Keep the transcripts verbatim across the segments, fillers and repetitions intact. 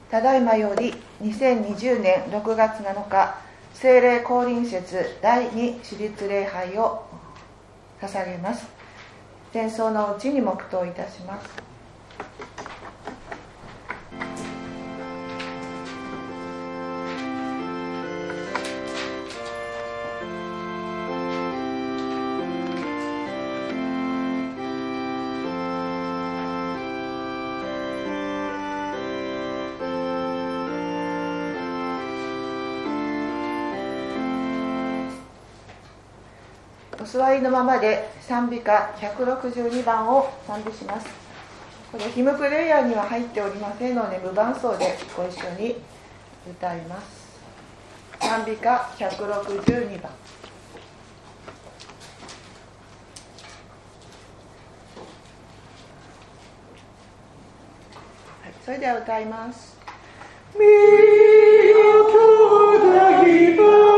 ただいまよりにせんにじゅうねんろくがつなのか、聖霊降臨節だいに私立礼拝を捧げます。前奏のうちに黙祷いたします。お座りのままで賛美歌ひゃくろくじゅうにばんを賛美します。これヒムプレイヤーには入っておりませんので、無伴奏でご一緒に歌います。賛美歌ひゃくろくじゅうにばん。はい、それでは歌います。みよ兄弟が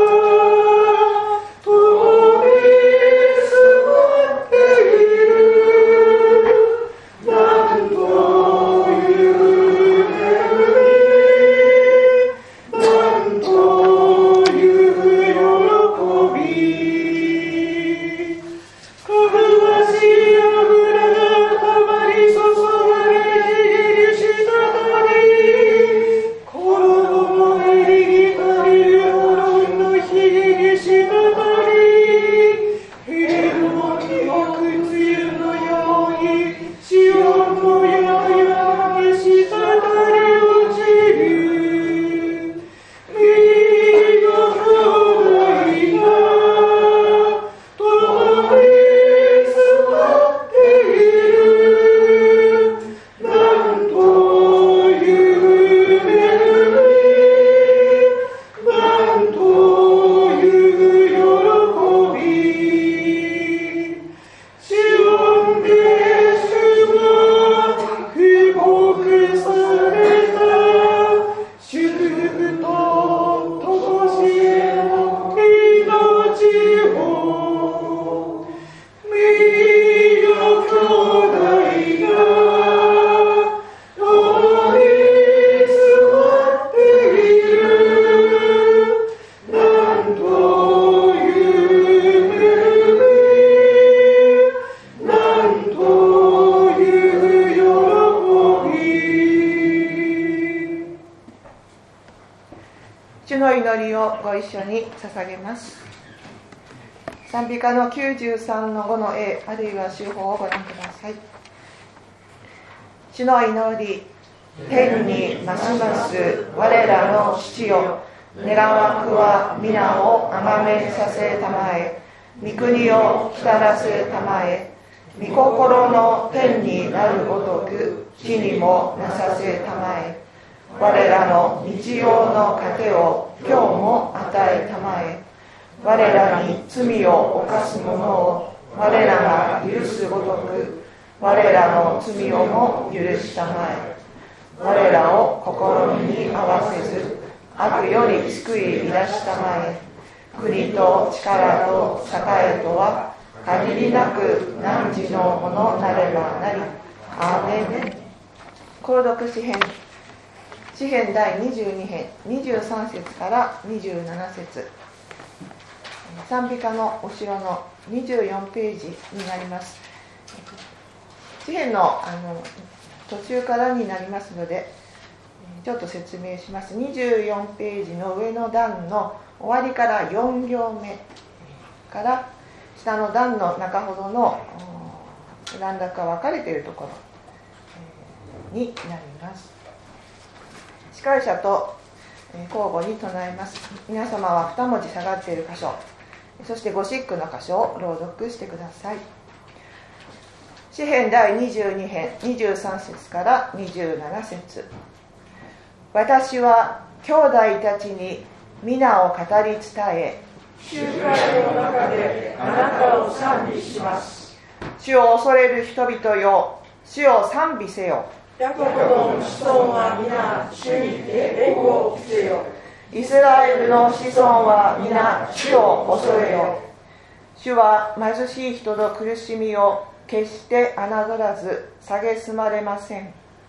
ご一緒に捧げます。賛美歌のきゅうじゅうさんのごの A、 あるいは手法をご覧ください。主の祈り、天にますます我らの父よ、願わくは皆をあまめさせたまえ、御国を来たらせたまえ、御心の天になるごとく地にもなさせたまえ、我らの日曜の糧を今日も与えたまえ、我らに罪を犯す者を我らが許すごとく我らの罪をも許したまえ、我らを試みに合わせず悪より救い出したまえ、国と力と栄とは限りなく汝のものなればなり。アーメン。購読詩編詩編だいにじゅうにへんにじゅうさんせつからにじゅうななせつ、賛美歌の後ろのにじゅうよんページになります。詩編のあの途中からになりますのでちょっと説明します。にじゅうよんページの上の段の終わりからよん行目から下の段の中ほどの何だか分かれているところになります。司会者と交互に唱えます。皆様はに文字下がっている箇所、そしてゴシックの箇所を朗読してください。詩編だいにじゅうにへんにじゅうさんせつからにじゅうななせつ。私は兄弟たちに皆を語り伝え、 集会の中であなたを賛美します。 主を恐れる人々よ、主を賛美せよ。 ヤコブの子孫は皆主に栄光を着せよ。 イスラエルの子孫は皆主を恐れよ。主は貧しい人の苦しみを決して侮らず蔑まれません。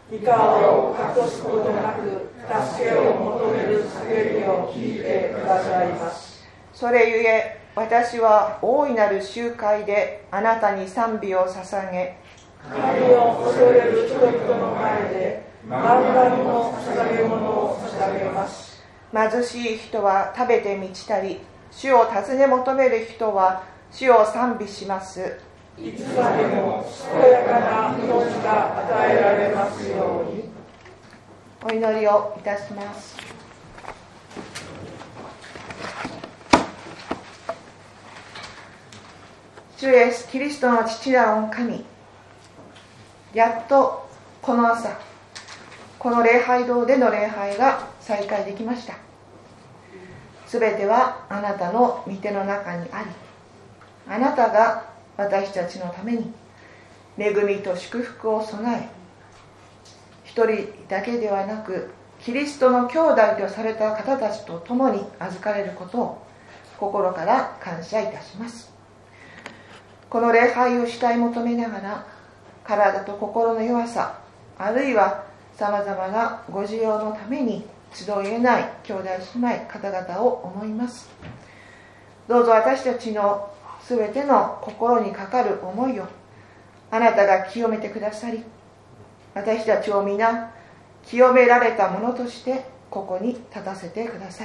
御顔を隠すことなく助けを求める叫びを聞いてくださいます。 それゆえ私は大いなる集会であなたに賛美を捧げ、 神を恐れる人々の前で万々の捧げ物を捧げます。 貧しい人は食べて満ちたり、主を尋ね求める人は主を賛美します。 いつまでも健やかな命が与えられますように。 お祈りをいたします。主イエスキリストの父なる神、やっとこの朝、この礼拝堂での礼拝が再開できました。すべてはあなたの御手の中にあり、あなたが私たちのために恵みと祝福を備え、一人だけではなくキリストの兄弟とされた方たちと共に預かれることを心から感謝いたします。この礼拝を主体求めながら、体と心の弱さ、あるいはさまざまなご需要のために集えない兄弟姉妹方々を思います。どうぞ私たちのすべての心にかかる思いをあなたが清めてくださり、私たちを皆清められたものとしてここに立たせてください。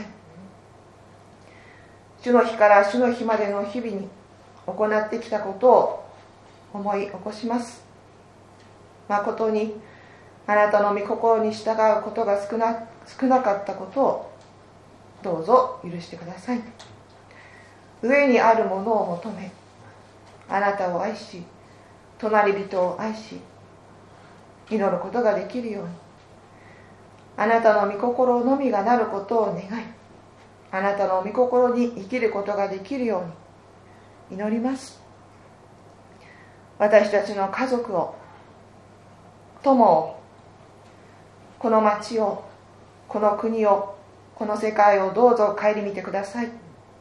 主の日から主の日までの日々に行ってきたことを思い起こします。誠にあなたの御心に従うことが少な、少なかったことをどうぞ許してください。上にあるものを求め、あなたを愛し、隣人を愛し、祈ることができるように、あなたの御心のみがなることを願い、あなたの御心に生きることができるように祈ります。私たちの家族を、友を、この町を、この国を、この世界をどうぞ顧みてください。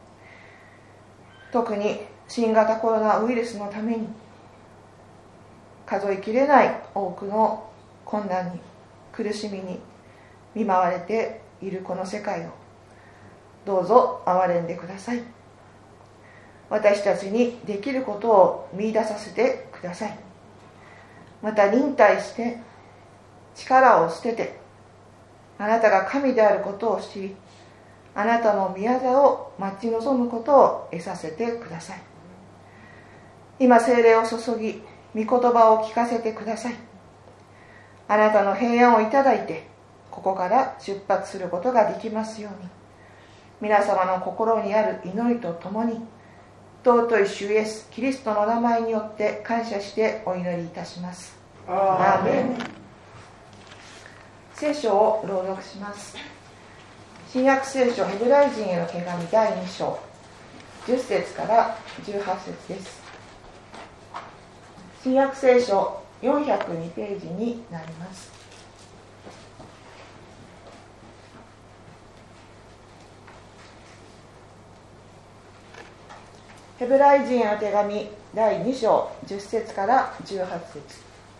特に新型コロナウイルスのために数えきれない多くの困難に苦しみに見舞われているこの世界をどうぞ憐れんでください。私たちにできることを見出させてください。また忍耐して力を捨ててあなたが神であることを知り、あなたの御業を待ち望むことを得させてください。今聖霊を注ぎ、御言葉を聞かせてください。あなたの平安をいただいて、ここから出発することができますように、皆様の心にある祈りとともに、尊い主イエスキリストの名前によって感謝してお祈りいたします。アーメン。聖書を朗読します。新約聖書ヘブライ人への手紙だいに章じゅっ節からじゅうはち節です。新約聖書よんひゃくにページになります。ヘブライ人への手紙だいに章じゅっ節からじゅうはち節。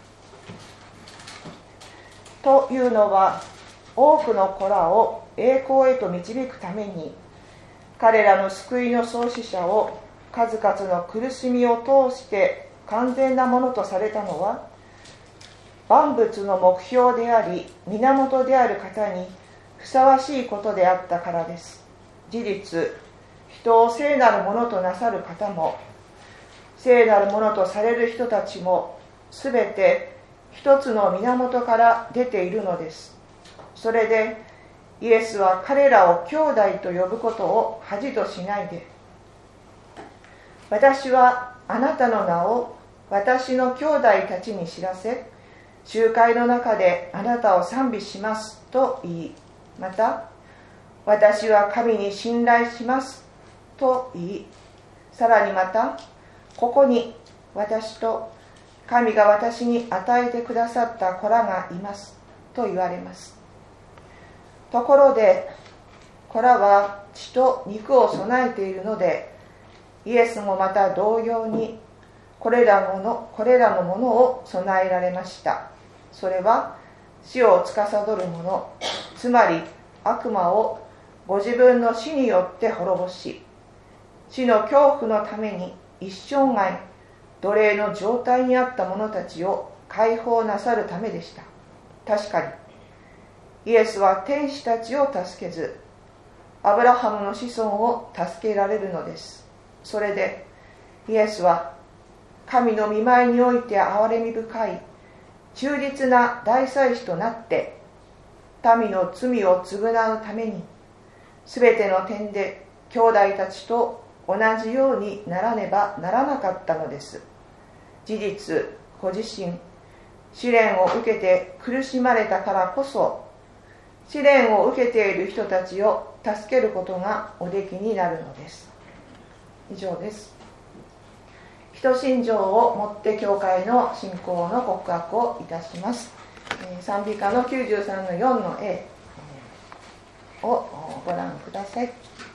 というのは、多くの子らを栄光へと導くために、彼らの救いの創始者を数々の苦しみを通して完全なものとされたのは、万物の目標であり源である方にふさわしいことであったからです。事実、人を聖なるものとなさる方も、聖なるものとされる人たちも、すべて一つの源から出ているのです。それでイエスは彼らを兄弟と呼ぶことを恥としないで、私はあなたの名を私の兄弟たちに知らせ、集会の中であなたを賛美しますと言い、また私は神に信頼しますと言い、さらにまたここに私と神が私に与えてくださった子らがいますと言われます。ところで子らは血と肉を備えているので、イエスもまた同様にこれらのもの、これらのものを備えられました。それは死を司る者、つまり悪魔をご自分の死によって滅ぼし、死の恐怖のために一生涯奴隷の状態にあった者たちを解放なさるためでした。確かにイエスは天使たちを助けず、アブラハムの子孫を助けられるのです。それでイエスは神の御前において憐れみ深い忠実な大祭司となって、民の罪を償うためにすべての点で兄弟たちと同じようにならねばならなかったのです。事実、ご自身試練を受けて苦しまれたからこそ、試練を受けている人たちを助けることがおできになるのです。以上です。人信条をもって教会の信仰の告白をいたします。賛美歌のきゅうじゅうさんのよんの A をご覧ください。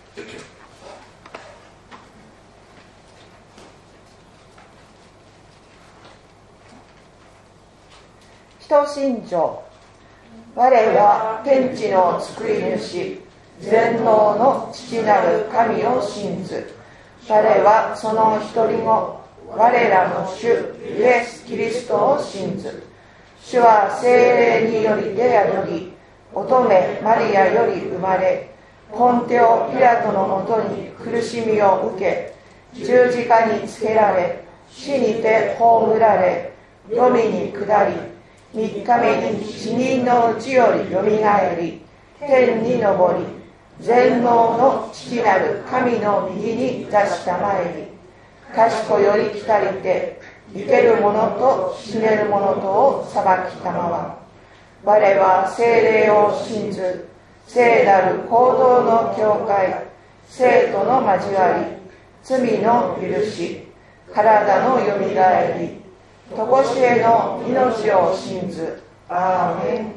人信条。我は天地の作り主、全能の父なる神を信ず。我はその一人子、我らの主イエス・キリストを信ず。主は聖霊により出宿り、乙女マリアより生まれ、ポンテオ・ピラトのもとに苦しみを受け、十字架につけられ、死にて葬られ、黄泉に下り、三日目に死人のうちよりよみがえり、天に昇り、全能の父なる神の右に座したまえり、賢より来たりて、生ける者と死ねる者とを裁きたまわ。我は聖霊を信ず、聖なる行動の教会、生徒の交わり、罪の許し、体のよみがえり、とこしえの命を信ず。アーメン。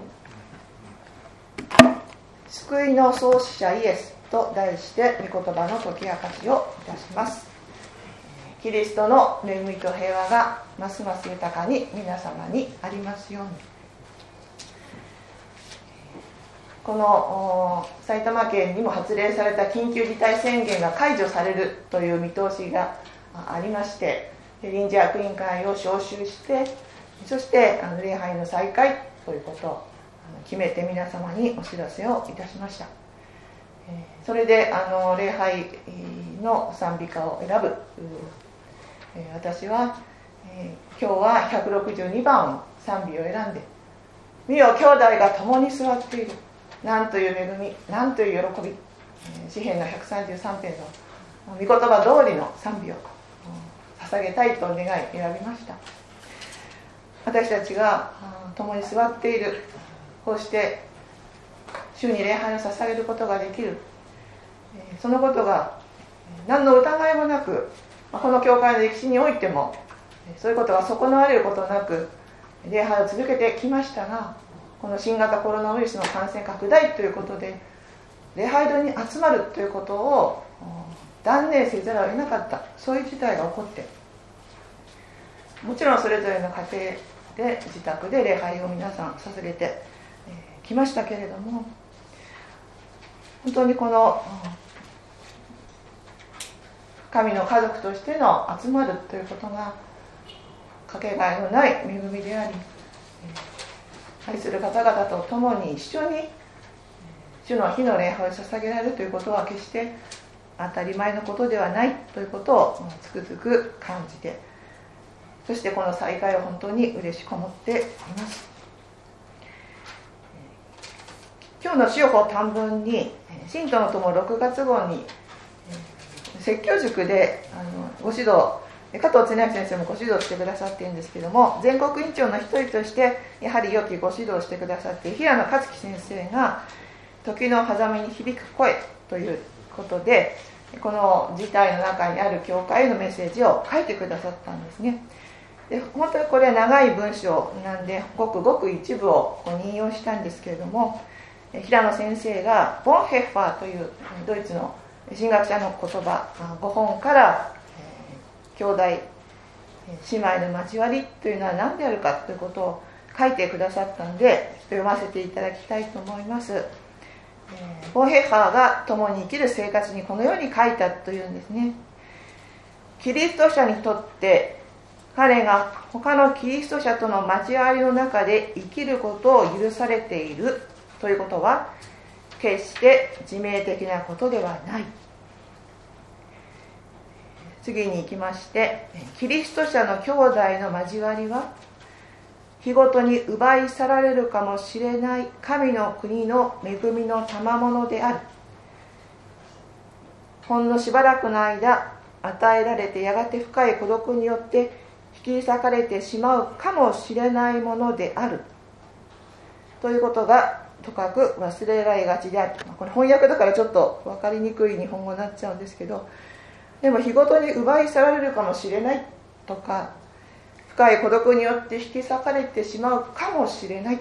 救いの創始者イエスと題して御言葉の解き明かしをいたします。キリストの恵みと平和がますます豊かに皆様にありますように。この埼玉県にも発令された緊急事態宣言が解除されるという見通しがありまして、臨時役員会を招集して、そしてあの礼拝の再開ということを決めて皆様にお知らせをいたしました。それであの礼拝の賛美歌を選ぶ私は今日はひゃくろくじゅうにばん賛美を選んで、見よ兄弟が共に座っている、なんという恵み、なんという喜び、詩編のひゃくさんじゅうさん編の御言葉通りの賛美を捧げたいと願い選びました。私たちが共に座っている、こうして主に礼拝を捧げることができる、そのことが何の疑いもなく、この教会の歴史においてもそういうことが損なわれることなく礼拝を続けてきましたが、この新型コロナウイルスの感染拡大ということで礼拝堂に集まるということを断念せざるを得なかった、そういう事態が起こって、もちろんそれぞれの家庭で自宅で礼拝を皆さん捧げてきましたけれども、本当にこの神の家族としての集まるということがかけがえのない恵みであり、愛する方々と共に一緒に主の日の礼拝を捧げられるということは決して当たり前のことではないということをつくづく感じて、そしてこの再会を本当に嬉しく思っています。今日の主法短文に信徒の友ろくがつ号に説教塾であのご指導、加藤恒明先生もご指導してくださっているんですけども、全国委員長の一人としてやはり良きご指導してくださっている平野克樹先生が時の狭間に響く声ということで、この事態の中にある教会へのメッセージを書いてくださったんですね。で本当にこれは長い文章なんでごくごく一部をここに引用したんですけれども、平野先生がボンヘッファーというドイツの神学者の言葉ごほんから、えー、兄弟姉妹の交わりというのは何であるかということを書いてくださったので読ませていただきたいと思います。ボンヘッハーが共に生きる生活にこのように書いたというんですね。キリスト者にとって彼が他のキリスト者との交わりの中で生きることを許されているということは決して自明的なことではない。次に行きまして、キリスト者の兄弟の交わりは日ごとに奪い去られるかもしれない神の国の恵みの賜物である。ほんのしばらくの間与えられてやがて深い孤独によって引き裂かれてしまうかもしれないものであるということがとかく忘れられがちである。これ翻訳だからちょっと分かりにくい日本語になっちゃうんですけど、でも日ごとに奪い去られるかもしれないとか深い孤独によって引き裂かれてしまうかもしれない、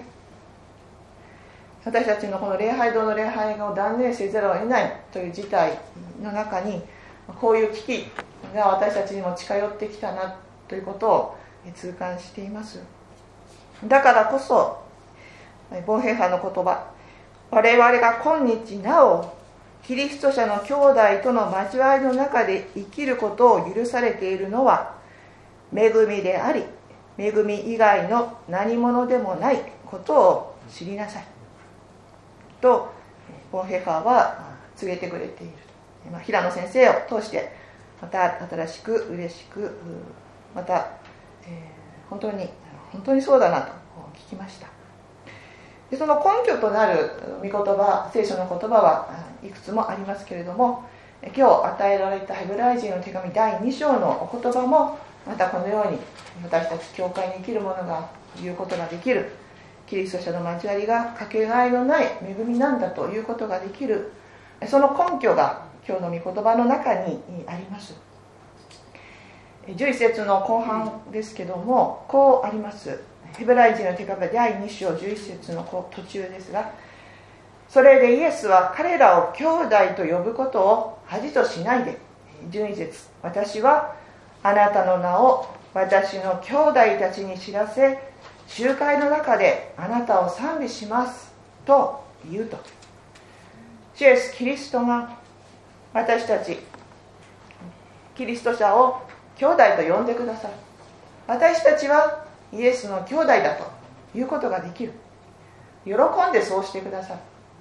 私たちのこの礼拝堂の礼拝を断念せざるを得ないという事態の中にこういう危機が私たちにも近寄ってきたなということを痛感しています。だからこそボンヘッハーの言葉、我々が今日なおキリスト者の兄弟との交わりの中で生きることを許されているのは恵みであり、恵み以外の何者でもないことを知りなさいとボンヘッハーは告げてくれている。平野先生を通してまた新しく嬉しくまた、えー、本当に本当にそうだなと聞きました。でその根拠となる御言葉、聖書の言葉はいくつもありますけれども、今日与えられたヘブライ人の手紙だいに章のお言葉もまたこのように私たち教会に生きる者が言うことができる、キリスト者の交わりがかけがえのない恵みなんだということができる、その根拠が今日の御言葉の中にあります。じゅういち節の後半ですけどもこうあります。ヘブライ人の手紙だいに章じゅういち節の途中ですが、それでイエスは彼らを兄弟と呼ぶことを恥としないで、じゅうに節、私はあなたの名を私の兄弟たちに知らせ、集会の中であなたを賛美しますと言うと。主イエスキリストが私たちキリスト者を兄弟と呼んでくださる。私たちはイエスの兄弟だということができる。喜んでそうしてくださる。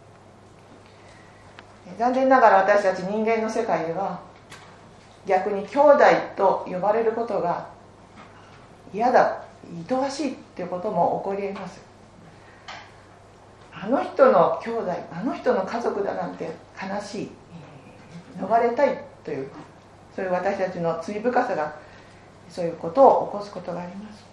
残念ながら私たち人間の世界では逆に兄弟と呼ばれることが嫌だ、厭わしいということも起こり得ます。あの人の兄弟、あの人の家族だなんて悲しい、逃れたいという、そういう私たちの罪深さがそういうことを起こすことがあります。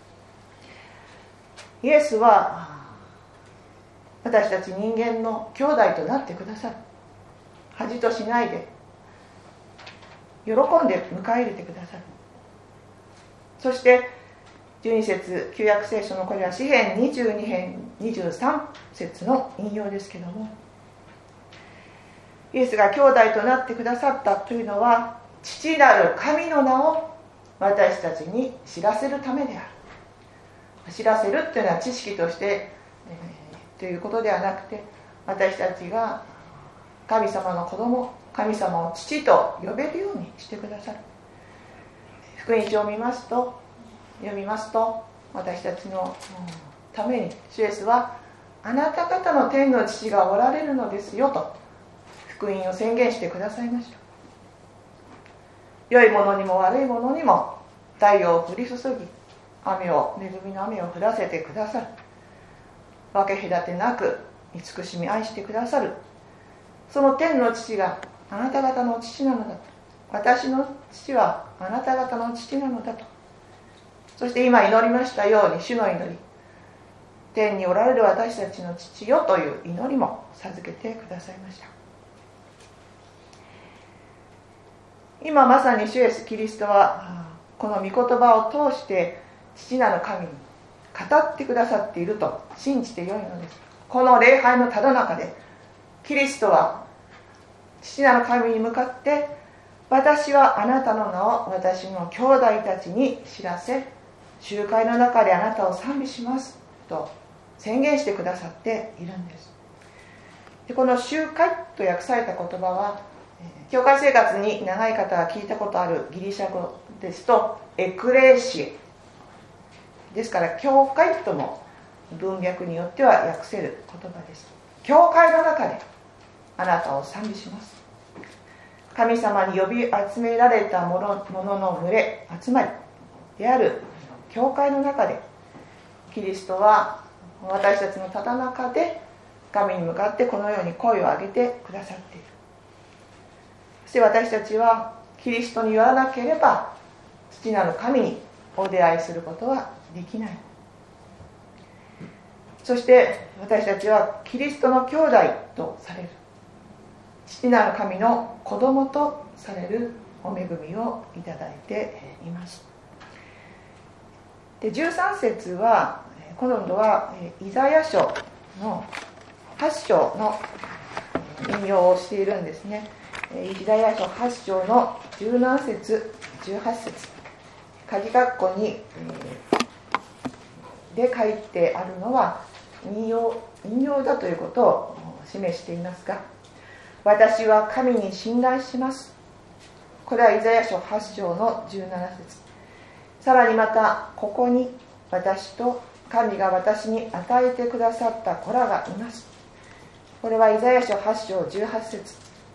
イエスは私たち人間の兄弟となってくださる。恥としないで喜んで迎え入れてくださる。そしてじゅうに節、旧約聖書のこれは詩編にじゅうに編にじゅうさん節の引用ですけども、イエスが兄弟となってくださったというのは父なる神の名を私たちに知らせるためである。知らせるというのは知識として、えー、ということではなくて、私たちが神様の子供、神様を父と呼べるようにしてくださる。福音書を見ますと読みますと、私たちのために主イエスはあなた方の天の父がおられるのですよと福音を宣言してくださいました。良いものにも悪いものにも太陽を降り注ぎ、雨を恵みの雨を降らせてくださる。分け隔てなく慈しみ愛してくださる。その天の父があなた方の父なのだと。私の父はあなた方の父なのだと。そして今祈りましたように主の祈り、天におられる私たちの父よという祈りも授けてくださいました。今まさに主イエスキリストはこの御言葉を通して父なる神に語ってくださっていると信じてよいのです。この礼拝のただ中でキリストは父なる神に向かって、私はあなたの名を私の兄弟たちに知らせ、集会の中であなたを賛美しますと宣言してくださっているんです。でこの集会と訳された言葉は、教会生活に長い方が聞いたことあるギリシャ語ですとエクレーシエですから、教会とも文脈によっては訳せる言葉です。教会の中であなたを賛美します。神様に呼び集められた者の群れ、集まりである教会の中で、キリストは私たちのただ中で神に向かってこのように声を上げてくださっている。そして私たちはキリストによらなければ父なる神にお出会いすることはできない。そして私たちはキリストの兄弟とされる、父なる神の子供とされるお恵みをいただいています。でじゅうさん節は今度はイザヤ書のはち章の引用をしているんですね。イザヤ書はち章のじゅうなな節じゅうはち節、鍵括弧にで書いてあるのは引用、引用だということを示していますが、私は神に信頼します。これはイザヤ書はち章のじゅうなな節。さらにまたここに、私と神が私に与えてくださった子らがいます。これはイザヤ書はち章じゅうはち節。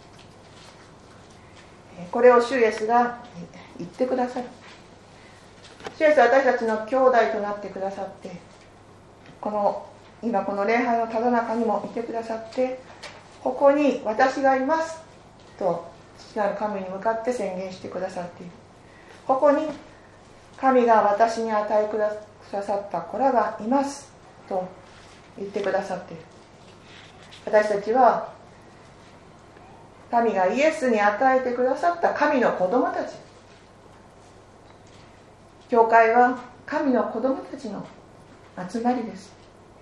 これを主イエスが言ってくださる。主イエスは私たちの兄弟となってくださって、この今この礼拝のただ中にもいてくださって、ここに私がいますと父なる神に向かって宣言してくださっている。ここに神が私に与えてくださった子らがいますと言ってくださっている。私たちは神がイエスに与えてくださった神の子供たち。教会は神の子供たちの集まりです。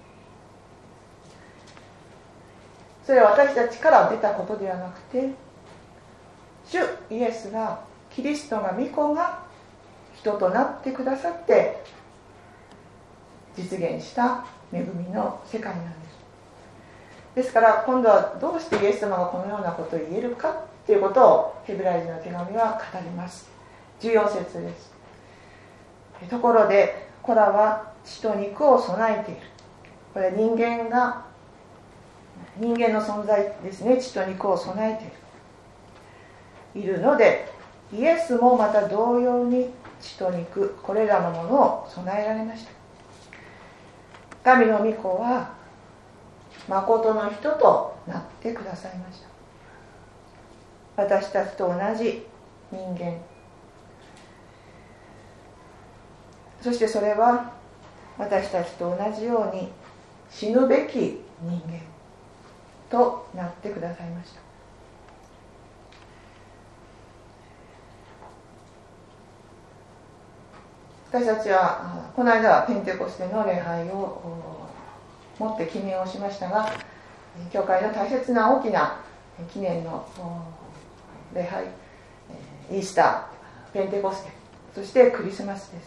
それは私たちから出たことではなくて、主イエスが、キリストが、御子が人となってくださって実現した恵みの世界なんです。ですから今度はどうしてイエス様がこのようなことを言えるかということをヘブライ人の手紙は語ります。じゅうよん節です。ところで子らは血と肉を備えている。これは人間が人間の存在ですね。血と肉を備えているいるので、イエスもまた同様に血と肉、これらのものを備えられました。神の御子は誠の人となってくださいました。私たちと同じ人間、そしてそれは私たちと同じように死ぬべき人間となってくださいました。私たちはこの間はペンテコステの礼拝を持って記念をしましたが、教会の大切な大きな記念の礼拝、イースター、ペンテコステ、そしてクリスマスです。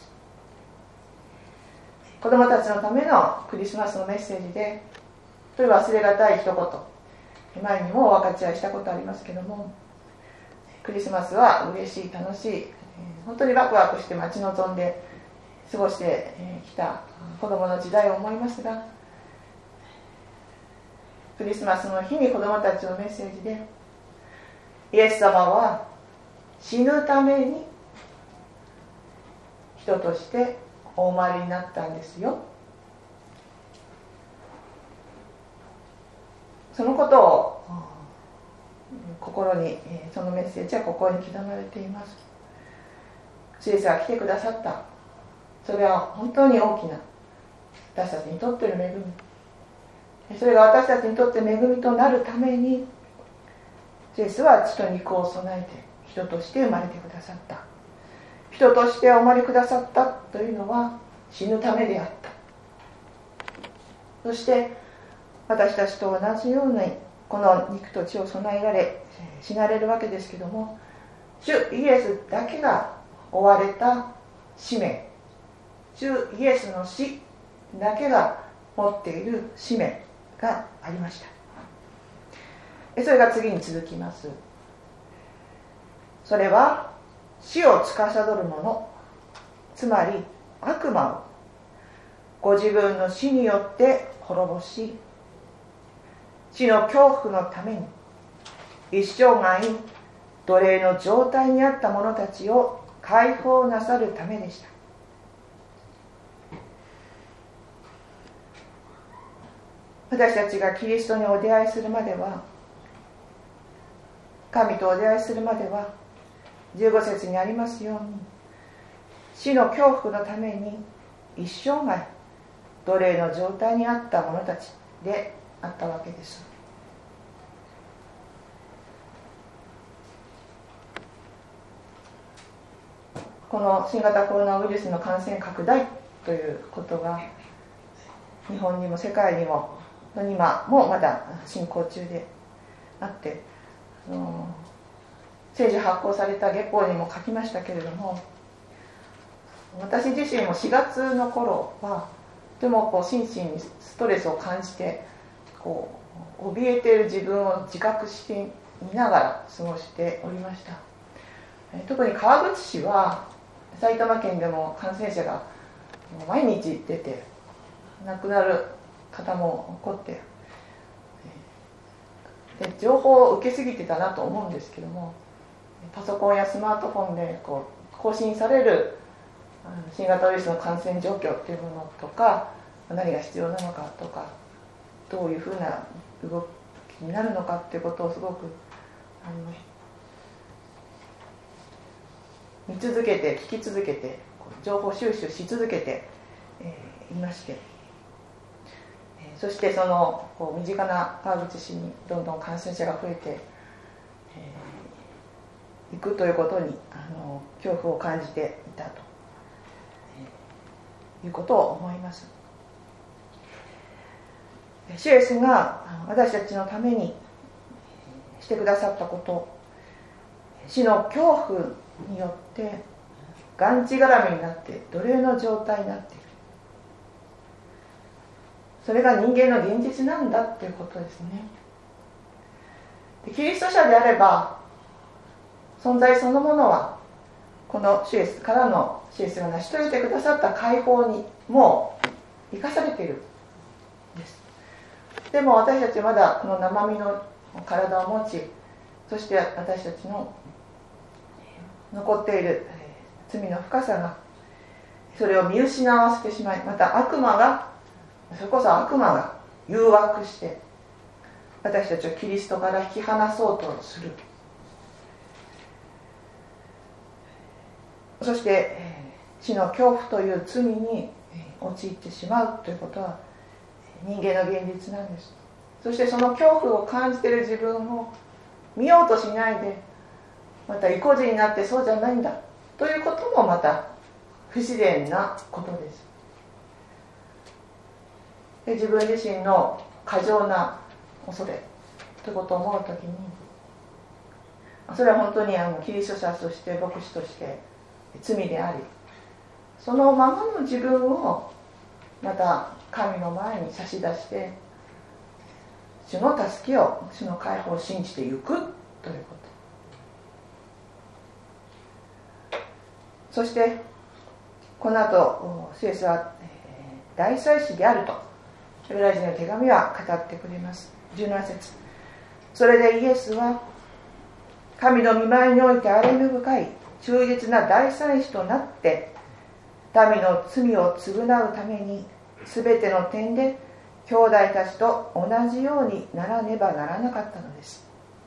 子どもたちのためのクリスマスのメッセージで、それ忘れがたい一言、前にもお分かち合いしたことありますけども、クリスマスは嬉しい、楽しい、本当にワクワクして待ち望んで過ごしてきた子どもの時代を思いますが、クリスマスの日に子どもたちのメッセージで、イエス様は死ぬために人としてお生まれになったんですよ。そのことを心に、そのメッセージは心に刻まれています。主イエスが来てくださった。それは本当に大きな私たちにとっての恵み。それが私たちにとって恵みとなるために、イエスは血と肉を備えて人として生まれてくださった。人としてお生まれくださったというのは死ぬためであった。そして私たちと同じようにこの肉と血を備えられ死なれるわけですけども、主イエスだけが追われた使命、主イエスの死だけが持っている使命がありました。それが次に続きます。それは死を司る者、つまり悪魔をご自分の死によって滅ぼし、死の恐怖のために一生涯奴隷の状態にあった者たちを解放なさるためでした。私たちがキリストにお出会いするまでは、神とお出会いするまでは、じゅうご節にありますように、死の恐怖のために一生涯奴隷の状態にあった者たちであったわけです。この新型コロナウイルスの感染拡大ということが日本にも世界にも今もまだ進行中であって、あの政治発行された月報にも書きましたけれども、私自身もしがつの頃はとてもこう心身にストレスを感じて、こう怯えている自分を自覚してみながら過ごしておりました。特に川口市は埼玉県でも感染者が毎日出て亡くなる方も起こって、で情報を受けすぎてたなと思うんですけども、パソコンやスマートフォンでこう更新される新型ウイルスの感染状況っていうものとか、何が必要なのかとか、どういうふうな動きになるのかっていうことをすごくあの見続けて聞き続けて情報収集し続けて、えー、いまして、えー、そしてそのこう身近な川口市にどんどん感染者が増えてい、えー、くということにあの恐怖を感じていたと、えー、いうことを思います。主イエスが私たちのためにしてくださったこと、死の恐怖によってがんじがらめになって奴隷の状態になっている、それが人間の現実なんだということですね。でキリスト者であれば存在そのものはこの主イエスからの主イエスが成し遂げてくださった解放にもう生かされているんです。でも私たちはまだこの生身の体を持ち、そして私たちの残っている罪の深さがそれを見失わせてしまい、また悪魔がそれこそ悪魔が誘惑して私たちをキリストから引き離そうとする。そして死の恐怖という罪に陥ってしまうということは人間の現実なんです。そしてその恐怖を感じている自分を見ようとしないで、また意固地になってそうじゃないんだということもまた不自然なことです。で自分自身の過剰な恐れということを思うときに、それは本当にあのキリスト者として牧師として罪であり、そのままの自分をまた神の前に差し出して主の助けを、主の解放を信じていくということ。そしてこの後主イエスは大祭司であるとヘブライ人の手紙は語ってくれます。じゅうなな節、それでイエスは神の御前において憐れみ深い忠実な大祭司となって民の罪を償うためにすべての点で兄弟たちと同じようにならねばならなかったのです。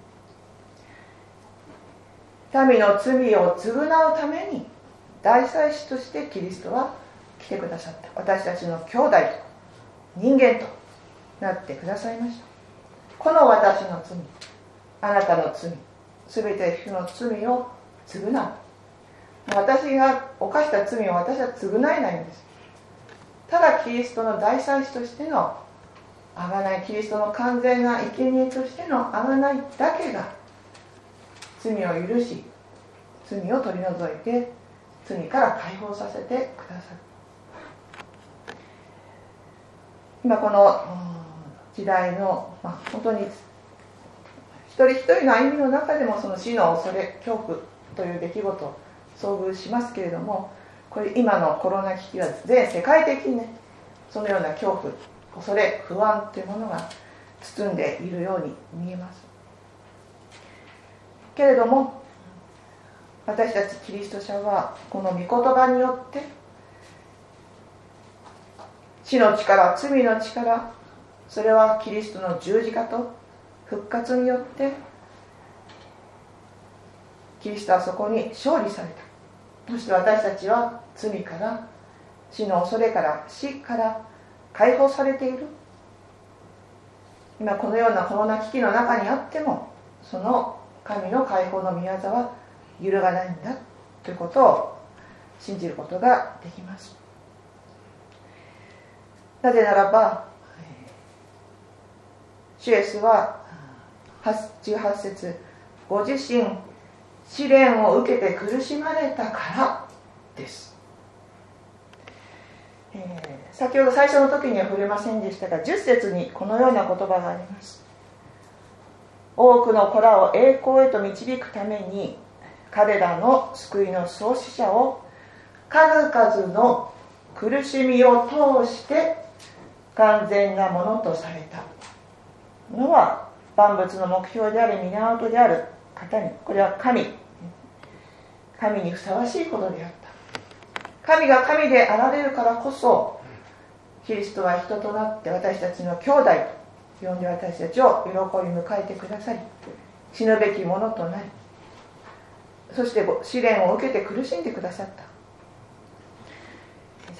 民の罪を償うために大祭司としてキリストは来てくださった。私たちの兄弟と人間となってくださいました。この私の罪、あなたの罪、すべて主の罪を償う。私が犯した罪を私は償えないんです。ただキリストの大祭司としての贖い、キリストの完全な生贄としての贖いだけが罪を許し、罪を取り除いて罪から解放させてくださる。 今この時代の、まあ、本当に一人一人の歩みの中でもその死の恐れ恐怖という出来事遭遇しますけれども、これ今のコロナ危機は全世界的にね、そのような恐怖、恐れ、不安というものが包んでいるように見えますけれども、私たちキリスト者はこの御言葉によって死の力、罪の力、それはキリストの十字架と復活によってキリストはそこに勝利された。そして私たちは罪から、死の恐れから、死から解放されている。今このようなコロナ危機の中にあっても、その神の解放の御業は揺るがないんだということを信じることができます。なぜならば、主イエスはじゅうはち節、ご自身試練を受けて苦しまれたからです。えー、先ほど最初の時には触れませんでしたが、じゅっ節にこのような言葉があります。多くの子らを栄光へと導くために、彼らの救いの創始者を数々の苦しみを通して完全なものとされたのは、万物の目標であり源である方に、これは神神にふさわしいことであった。神が神であられるからこそ、キリストは人となって私たちの兄弟と呼んで私たちを喜び迎えてくださり、死ぬべきものとなり、そして試練を受けて苦しんでくださった。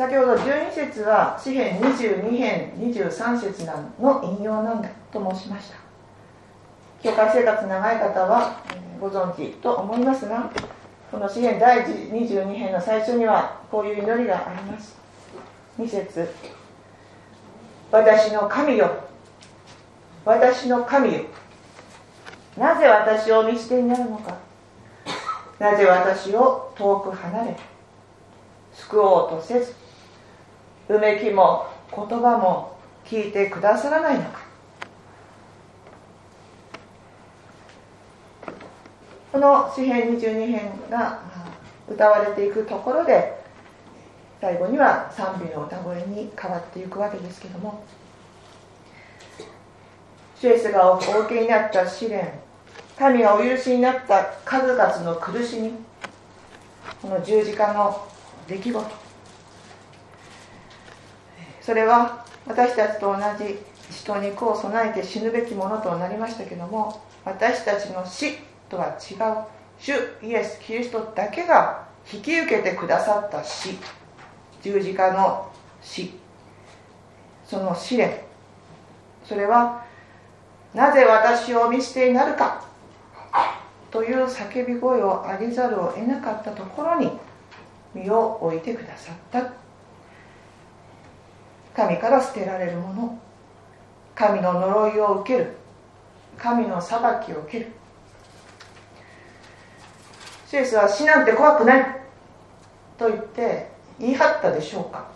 先ほどじゅうに節は詩編にじゅうに編にじゅうさん節の引用なんだと申しました。教会生活長い方はご存知と思いますが、この詩編だいにじゅうに編の最初にはこういう祈りがあります。に節、私の神よ、私の神よ、なぜ私を見捨てになるのか。なぜ私を遠く離れ、救おうとせず、うめきも言葉も聞いてくださらないのか。この詩編にじゅうに編が歌われていくところで、最後には賛美の歌声に変わっていくわけですけども、主イエスがお受けになった試練、神がお許しになった数々の苦しみ、この十字架の出来事、それは私たちと同じ血と肉を備えて死ぬべきものとなりましたけども、私たちの死とは違う主イエス・キリストだけが引き受けてくださった死、十字架の死、その試練、それはなぜ私を見捨てになるかという叫び声を上げざるを得なかったところに身を置いてくださった。神から捨てられるもの、神の呪いを受ける、神の裁きを受ける。主イエスは死なんて怖くないと言って言い張ったでしょうか。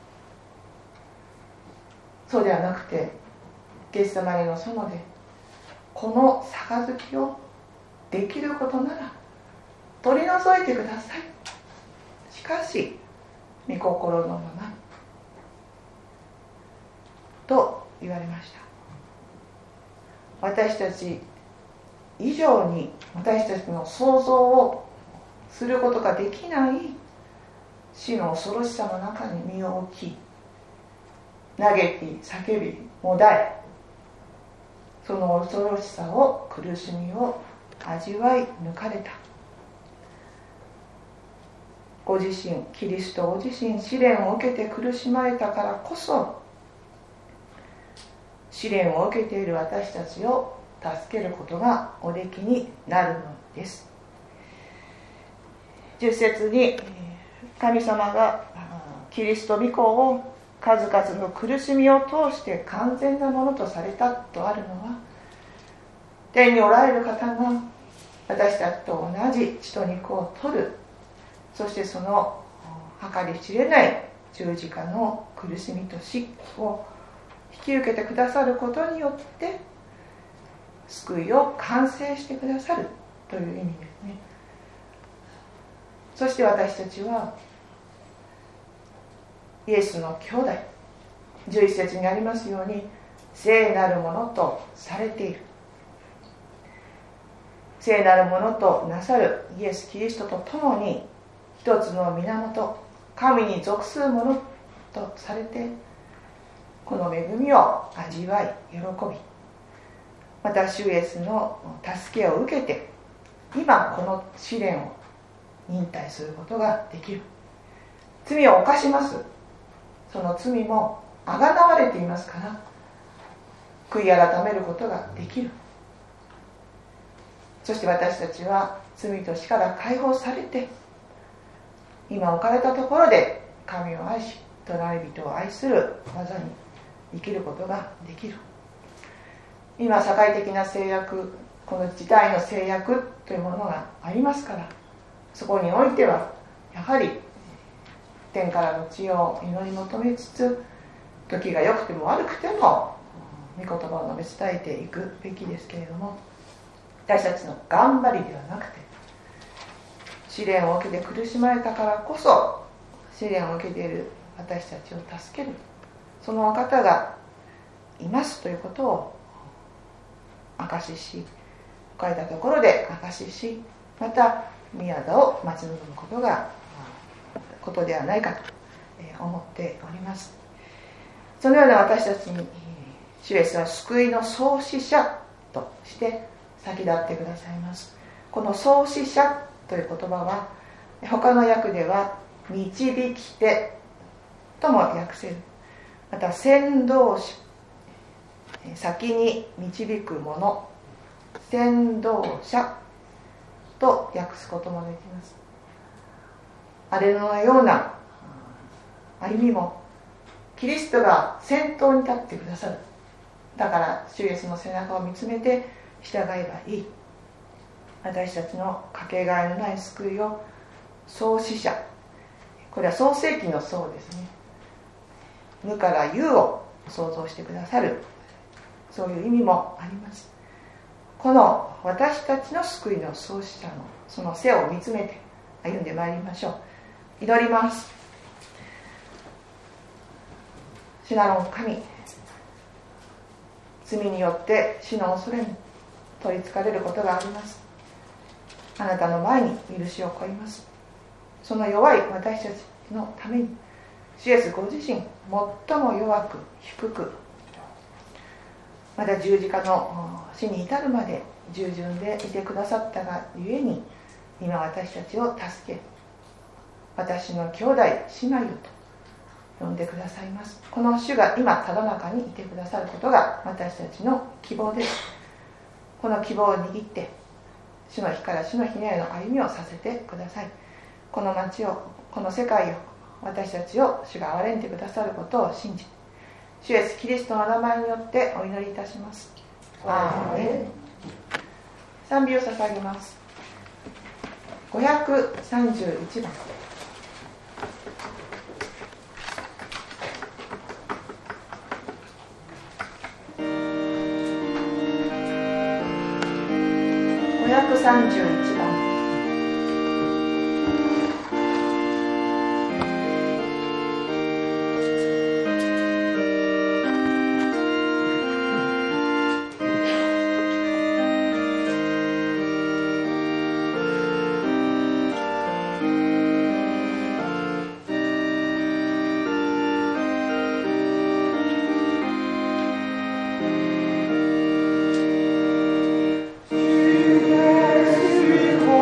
そうではなくて、ゲッセマネの園でこの杯をできることなら取り除いてください。しかし御心のままと言われました。私たち以上に私たちの想像をすることができない死の恐ろしさの中に身を置き、嘆き叫びもだえ、その恐ろしさを、苦しみを味わい抜かれた。ご自身、キリストご自身、試練を受けて苦しまれたからこそ、試練を受けている私たちを助けることがおできになるのです。じゅっ節に、神様がキリスト御子を数々の苦しみを通して完全なものとされたとあるのは、天におられる方が私たちと同じ血と肉を取る、そしてその計り知れない十字架の苦しみと死をき受けてくださることによって救いを完成してくださるという意味ですね。そして私たちはイエスの兄弟、じゅういち節にありますように聖なるものとされている。聖なるものとなさるイエス・キリストと共に一つの源、神に属するものとされて、この恵みを味わい喜び、また主イエスの助けを受けて今この試練を忍耐することができる。罪を犯します。その罪もあがなわれていますから悔い改めることができる。そして私たちは罪と死から解放されて今置かれたところで神を愛し隣人を愛する技に生きることができる。今社会的な制約、この時代の制約というものがありますから、そこにおいてはやはり天からの知恵を祈り求めつつ、時が良くても悪くても御言葉を述べ伝えていくべきですけれども、私たちの頑張りではなくて、試練を受けて苦しまれたからこそ試練を受けている私たちを助けるそのお方がいますということを証しし、置かれたところで証しし、また宮田を待ち望むことがことではないかと思っております。そのような私たちに主イエスは救いの創始者として先立ってくださいます。この創始者という言葉は他の訳では導き手とも訳せる。また先導者、先に導く者、先導者と訳すこともできます。あれのような歩みもキリストが先頭に立ってくださる。だから主イエスの背中を見つめて従えばいい。私たちのかけがえのない救いを創始者、これは創世記の創ですね、無から有を創造してくださる、そういう意味もあります。この私たちの救いの創始者のその背を見つめて歩んでまいりましょう。祈ります。主なる神、罪によって死の恐れに取りつかれることがあります。あなたの前に許しを請います。その弱い私たちのために主イエスご自身最も弱く低く、また十字架の死に至るまで従順でいてくださったがゆえに、今私たちを助け、私の兄弟姉妹よと呼んでくださいます。この主が今ただ中にいてくださることが私たちの希望です。この希望を握って主の日から主の日への歩みをさせてください。この町を、この世界を、私たちを主が憐れんでくださることを信じ、主イエスキリストの名前によってお祈りいたします。アーメン。賛美を捧げます。ごひゃくさんじゅういちばん。ごひゃくさんじゅういちばん。 主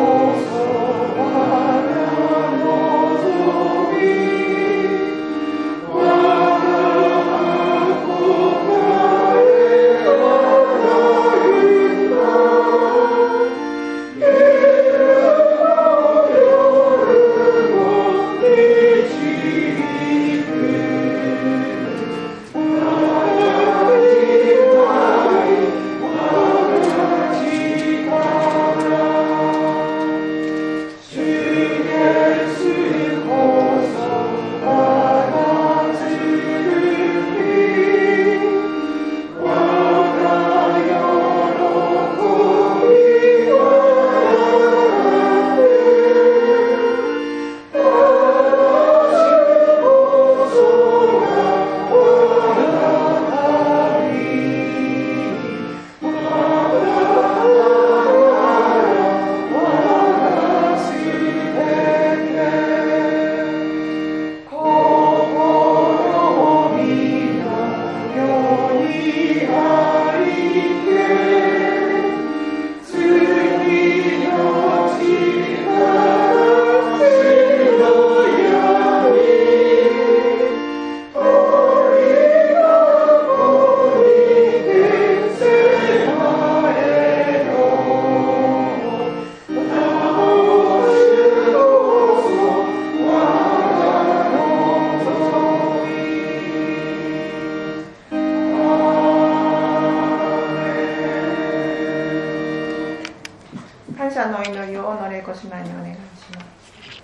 のお祈りをお礼越し前にお願いします。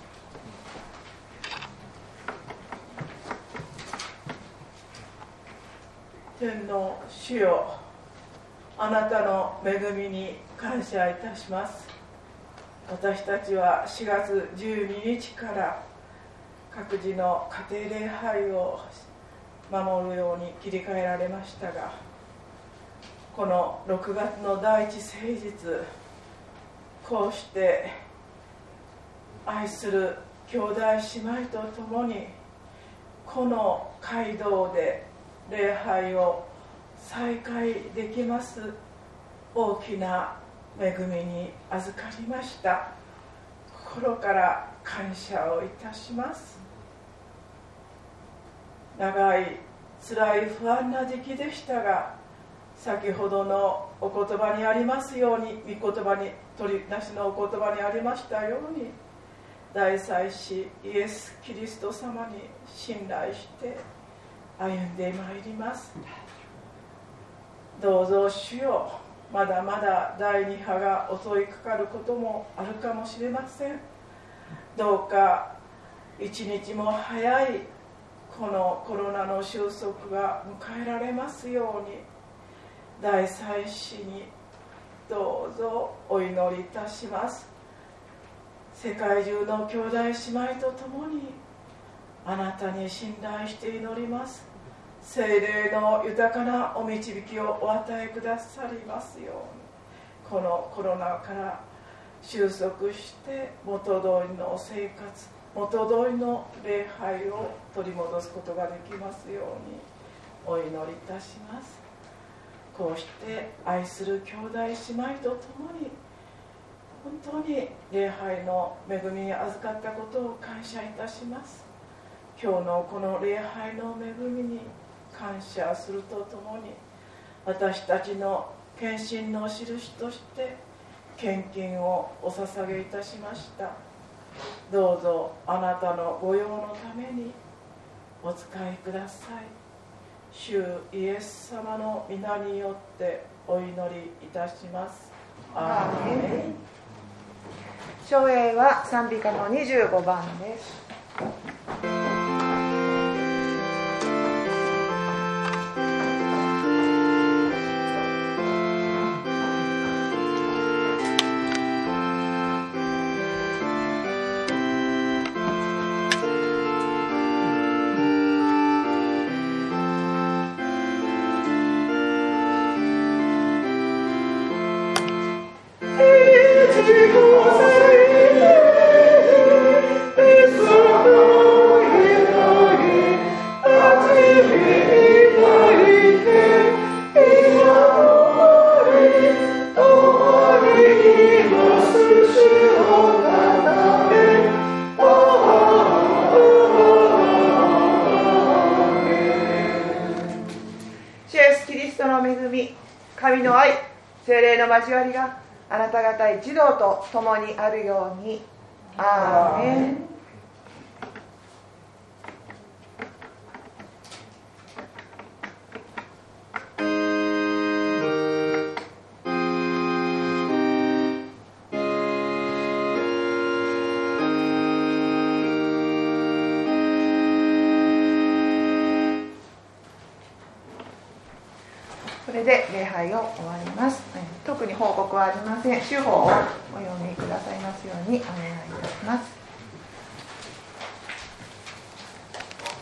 天の主よ、あなたの恵みに感謝いたします。私たちはしがつじゅうににちから各自の家庭礼拝を守るように切り替えられましたが、このろくがつの第一誠実、こうして愛する兄弟姉妹と共にこの街道で礼拝を再開できます大きな恵みに預かりました。心から感謝をいたします。長い辛い不安な時期でしたが、先ほどのお言葉にありますように、御言葉に取り出しのお言葉にありましたように、大祭司イエス・キリスト様に信頼して歩んでまいります。どうぞ主よ、まだまだ第二波が襲いかかることもあるかもしれません。どうか一日も早いこのコロナの収束が迎えられますように、大祭司にどうぞお祈りいたします。世界中の兄弟姉妹と共にあなたに信頼して祈ります。聖霊の豊かなお導きをお与えくださりますように、このコロナから収束して元通りの生活、元通りの礼拝を取り戻すことができますようにお祈りいたします。こうして愛する兄弟姉妹と共に本当に礼拝の恵みに預かったことを感謝いたします。今日のこの礼拝の恵みに感謝するとともに、私たちの献身の印として献金をお捧げいたしました。どうぞあなたの御用のためにお使いください。主イエス様の皆によってお祈りいたします。アーメン。 唱詠は賛美歌のにじゅうごばんです。神の愛、聖霊の交わりがあなた方一同と共にあるように。アーメン。これで礼拝を終わります。特に報告はありません。主法をお読みくださいますようにお願いいたします。